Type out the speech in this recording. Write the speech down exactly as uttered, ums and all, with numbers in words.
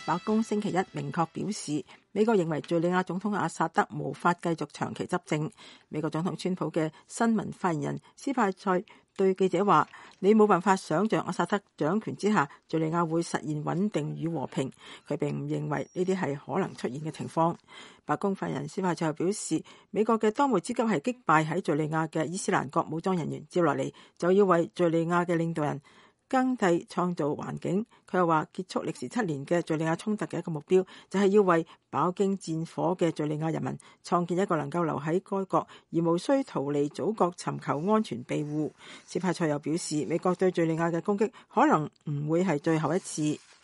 白宮星期一明確表示，美國認為敘利亞總統阿薩德無法繼續長期執政。美國總統川普嘅新聞發言人斯派塞對記者話：你冇辦法想像阿薩德掌權之下，敘利亞會實現穩定與和平。佢並唔認為呢啲係可能出現嘅情況。白宮發言人斯派塞表示，美國嘅當務之急係擊敗喺敘利亞嘅伊斯蘭國武裝人員，接落嚟就要為敘利亞嘅領導人更替創造環境。佢又話，結束歷時七年嘅敘利亞衝突嘅一個目標就係要為飽經戰火嘅敘利亞人民創建一個能夠留喺該國而無需逃離祖國尋求安全庇護。斯派塞又表示，美國對敘利亞嘅攻擊可能唔會係最後一次。